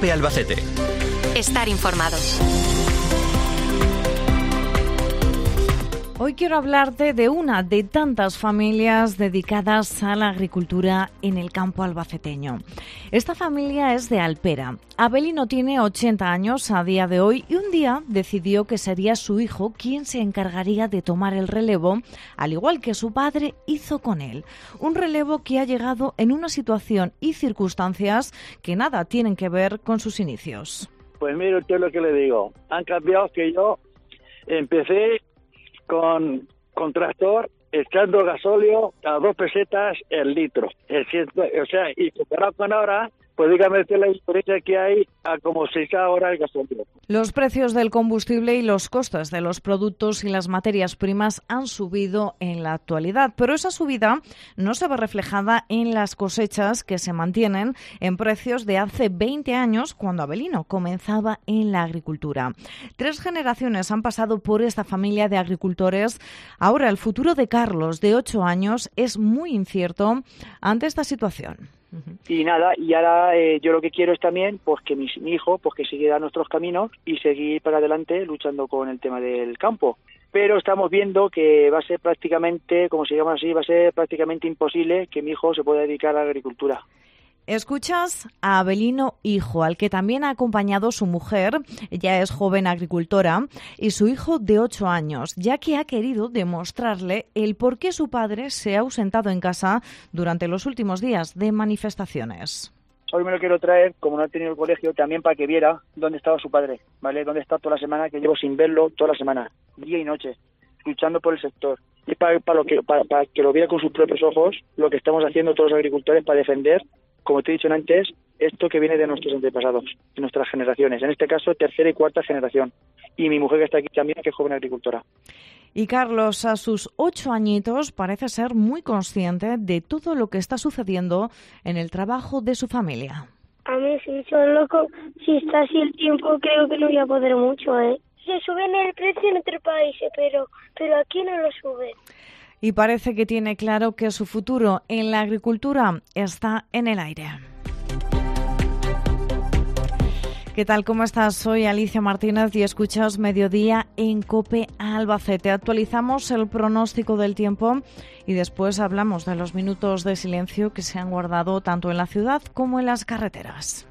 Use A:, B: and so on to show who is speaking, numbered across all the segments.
A: COPE Albacete.
B: Estar informado.
C: Hoy quiero hablarte de una de tantas familias dedicadas a la agricultura en el campo albaceteño. Esta familia es de Alpera. Abelino tiene 80 años a día de hoy y un día decidió que sería su hijo quien se encargaría de tomar el relevo, al igual que su padre hizo con él. Un relevo que ha llegado en una situación y circunstancias que nada tienen que ver con sus inicios.
D: Pues mire usted lo que le digo. Han cambiado que yo empecé con tractor echando gasóleo a 2 pesetas el litro. Y comparado con ahora, pues dígame usted la diferencia que hay a como 6 ahora el gasóleo.
C: Los precios del combustible y los costes de los productos y las materias primas han subido en la actualidad, pero esa subida no se ve reflejada en las cosechas que se mantienen en precios de hace 20 años cuando Abelino comenzaba en la agricultura. 3 generaciones han pasado por esta familia de agricultores. Ahora el futuro de Carlos, de 8 años, es muy incierto ante esta situación.
E: Y nada, y ahora yo lo que quiero es también pues que mi hijo pues que siguiera nuestros caminos y seguir para adelante luchando con el tema del campo. Pero estamos viendo que va a ser prácticamente, como se llama así, va a ser prácticamente imposible que mi hijo se pueda dedicar a la agricultura.
C: Escuchas a Abelino hijo, al que también ha acompañado su mujer, ella es joven agricultora, y su hijo de 8 años, ya que ha querido demostrarle el por qué su padre se ha ausentado en casa durante los últimos días de manifestaciones.
E: Hoy me lo quiero traer, como no ha tenido el colegio, también para que viera dónde estaba su padre, ¿vale? Dónde está toda la semana, que llevo sin verlo toda la semana, día y noche, luchando por el sector. Y para que lo viera con sus propios ojos, lo que estamos haciendo todos los agricultores para defender, como te he dicho antes, esto que viene de nuestros antepasados, de nuestras generaciones, en este caso 3ª y 4ª generación. Y mi mujer que está aquí también, que es joven agricultora.
C: Y Carlos, a sus 8 añitos, parece ser muy consciente de todo lo que está sucediendo en el trabajo de su familia.
F: A mí sí, solo si está así el tiempo creo que no voy a poder mucho, Se suben el precio en otros países, pero aquí no lo suben.
C: Y parece que tiene claro que su futuro en la agricultura está en el aire. ¿Qué tal? ¿Cómo estás? Soy Alicia Martínez y escuchas Mediodía en COPE Albacete. Actualizamos el pronóstico del tiempo y después hablamos de los minutos de silencio que se han guardado tanto en la ciudad como en las carreteras.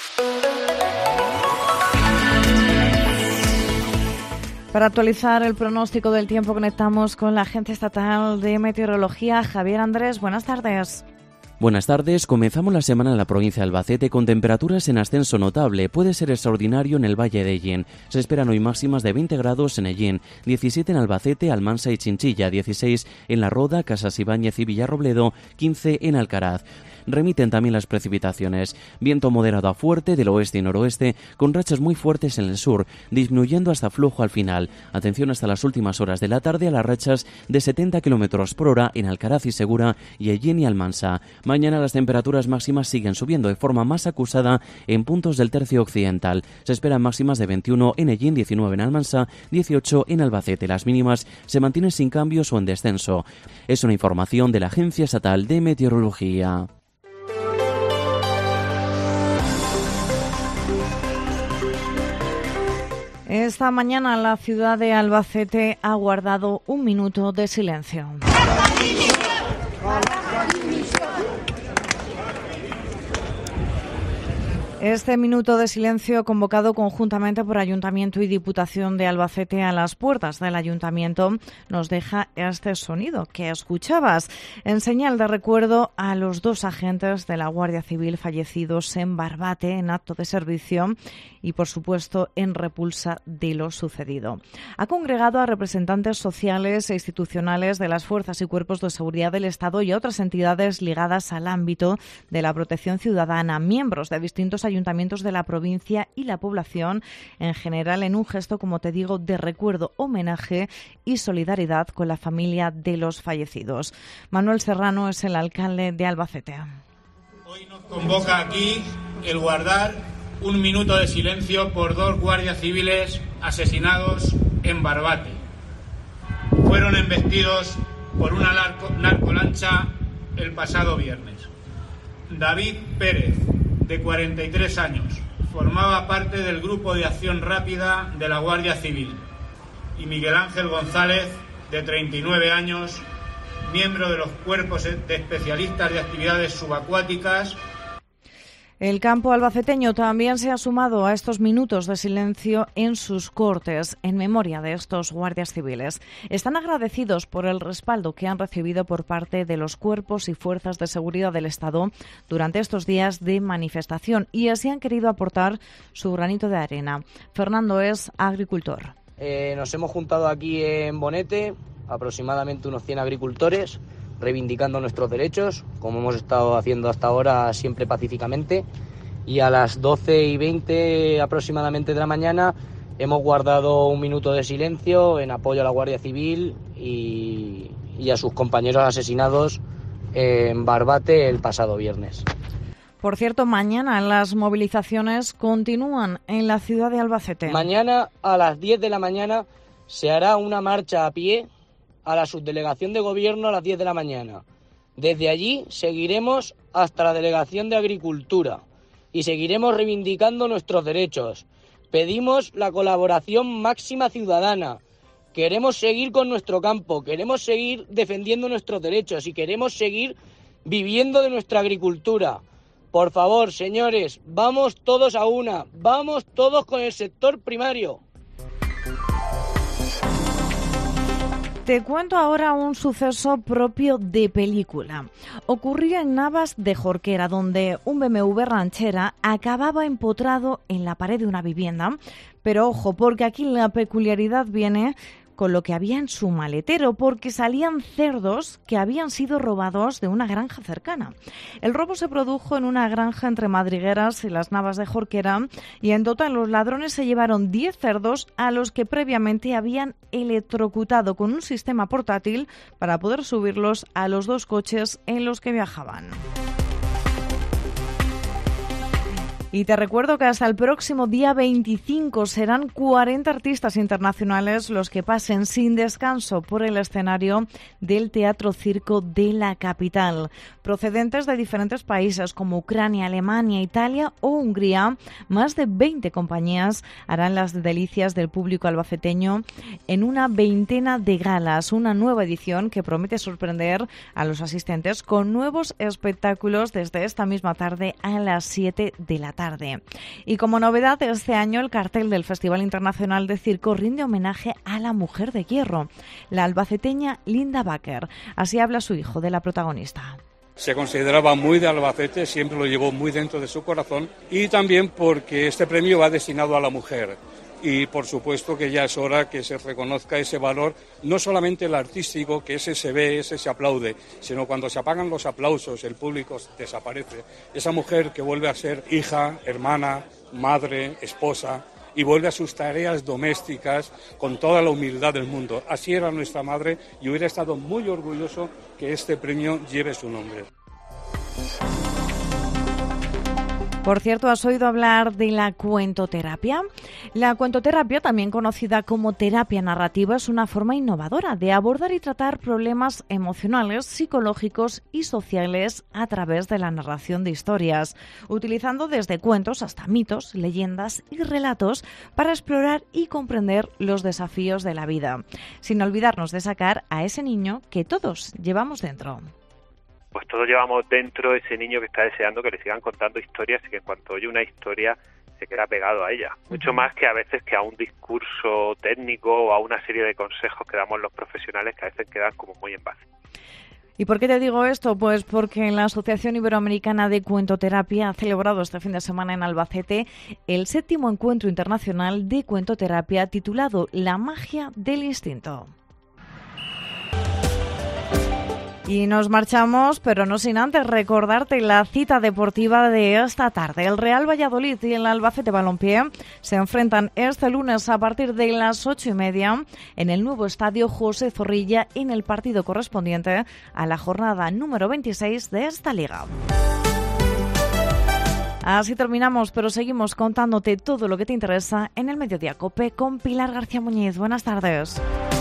C: Para actualizar el pronóstico del tiempo conectamos con la Agencia Estatal de Meteorología. Javier Andrés, buenas tardes.
G: Buenas tardes. Comenzamos la semana en la provincia de Albacete con temperaturas en ascenso notable. Puede ser extraordinario en el Valle de Ellín. Se esperan hoy máximas de 20 grados en Ellín, 17 en Albacete, Almansa y Chinchilla, 16 en La Roda, Casas Ibáñez y Villarrobledo, 15 en Alcaraz. Remiten también las precipitaciones. Viento moderado a fuerte del oeste y noroeste, con rachas muy fuertes en el sur, disminuyendo hasta flojo al final. Atención hasta las últimas horas de la tarde a las rachas de 70 km por hora en Alcaraz y Segura y Ellín y Almansa. Mañana las temperaturas máximas siguen subiendo de forma más acusada en puntos del tercio occidental. Se esperan máximas de 21 en Ellín, 19 en Almansa, 18 en Albacete. Las mínimas se mantienen sin cambios o en descenso. Es una información de la Agencia Estatal de Meteorología.
C: Esta mañana la ciudad de Albacete ha guardado un minuto de silencio. Este minuto de silencio convocado conjuntamente por Ayuntamiento y Diputación de Albacete a las puertas del Ayuntamiento nos deja este sonido que escuchabas en señal de recuerdo a los 2 agentes de la Guardia Civil fallecidos en Barbate en acto de servicio y, por supuesto, en repulsa de lo sucedido. Ha congregado a representantes sociales e institucionales de las fuerzas y cuerpos de seguridad del Estado y a otras entidades ligadas al ámbito de la protección ciudadana, miembros de distintos ayuntamientos de la provincia y la población en general, en un gesto, como te digo, de recuerdo, homenaje y solidaridad con la familia de los fallecidos. Manuel Serrano es el alcalde de Albacete.
H: Hoy nos convoca aquí el guardar un minuto de silencio por 2 guardias civiles asesinados en Barbate. Fueron embestidos por una narcolancha el pasado viernes. David Pérez, de 43 años, formaba parte del Grupo de Acción Rápida de la Guardia Civil, y Miguel Ángel González, de 39 años, miembro de los cuerpos de especialistas de actividades subacuáticas.
C: El campo albaceteño también se ha sumado a estos minutos de silencio en sus cortes en memoria de estos guardias civiles. Están agradecidos por el respaldo que han recibido por parte de los cuerpos y fuerzas de seguridad del Estado durante estos días de manifestación y así han querido aportar su granito de arena. Fernando es agricultor.
A: Nos hemos juntado aquí en Bonete, aproximadamente unos 100 agricultores, reivindicando nuestros derechos, como hemos estado haciendo hasta ahora, siempre pacíficamente, y a las 12:20 aproximadamente de la mañana hemos guardado un minuto de silencio en apoyo a la Guardia Civil y a sus compañeros asesinados en Barbate el pasado viernes.
C: Por cierto, mañana las movilizaciones continúan en la ciudad de Albacete.
A: Mañana a las 10 de la mañana se hará una marcha a pie a la subdelegación de gobierno a las 10 de la mañana. Desde allí seguiremos hasta la delegación de Agricultura y seguiremos reivindicando nuestros derechos. Pedimos la colaboración máxima ciudadana. Queremos seguir con nuestro campo, queremos seguir defendiendo nuestros derechos y queremos seguir viviendo de nuestra agricultura. Por favor, señores, vamos todos a una, vamos todos con el sector primario.
C: Te cuento ahora un suceso propio de película. Ocurrió en Navas de Jorquera, donde un BMW ranchera acababa empotrado en la pared de una vivienda. Pero ojo, porque aquí la peculiaridad viene con lo que había en su maletero, porque salían cerdos que habían sido robados de una granja cercana. El robo se produjo en una granja entre Madrigueras y las Navas de Jorquera y en total los ladrones se llevaron 10 cerdos a los que previamente habían electrocutado con un sistema portátil para poder subirlos a los 2 coches en los que viajaban. Y te recuerdo que hasta el próximo día 25 serán 40 artistas internacionales los que pasen sin descanso por el escenario del Teatro Circo de la capital. Procedentes de diferentes países como Ucrania, Alemania, Italia o Hungría, más de 20 compañías harán las delicias del público albaceteño en una veintena de galas. Una nueva edición que promete sorprender a los asistentes con nuevos espectáculos desde esta misma tarde a las 7 de la tarde. Y como novedad, este año el cartel del Festival Internacional de Circo rinde homenaje a la mujer de hierro, la albaceteña Linda Baker. Así habla su hijo de la protagonista.
I: Se consideraba muy de Albacete, siempre lo llevó muy dentro de su corazón y también porque este premio va destinado a la mujer. Y por supuesto que ya es hora que se reconozca ese valor, no solamente el artístico, que ese se ve, ese se aplaude, sino cuando se apagan los aplausos, el público desaparece. Esa mujer que vuelve a ser hija, hermana, madre, esposa y vuelve a sus tareas domésticas con toda la humildad del mundo. Así era nuestra madre y hubiera estado muy orgulloso que este premio lleve su nombre.
C: Por cierto, ¿has oído hablar de la cuentoterapia? La cuentoterapia, también conocida como terapia narrativa, es una forma innovadora de abordar y tratar problemas emocionales, psicológicos y sociales a través de la narración de historias, utilizando desde cuentos hasta mitos, leyendas y relatos para explorar y comprender los desafíos de la vida, sin olvidarnos de sacar a ese niño que todos llevamos dentro.
J: Pues todos llevamos dentro ese niño que está deseando que le sigan contando historias y que en cuanto oye una historia se queda pegado a ella. Mucho más que a veces que a un discurso técnico o a una serie de consejos que damos los profesionales que a veces quedan como muy en base.
C: ¿Y por qué te digo esto? Pues porque la Asociación Iberoamericana de Cuentoterapia ha celebrado este fin de semana en Albacete el 7º encuentro internacional de cuentoterapia titulado La magia del instinto. Y nos marchamos, pero no sin antes recordarte la cita deportiva de esta tarde. El Real Valladolid y el Albacete Balompié se enfrentan este lunes a partir de las 8:30 en el nuevo estadio José Zorrilla en el partido correspondiente a la jornada número 26 de esta liga. Así terminamos, pero seguimos contándote todo lo que te interesa en el Mediodía COPE con Pilar García Muñiz. Buenas tardes.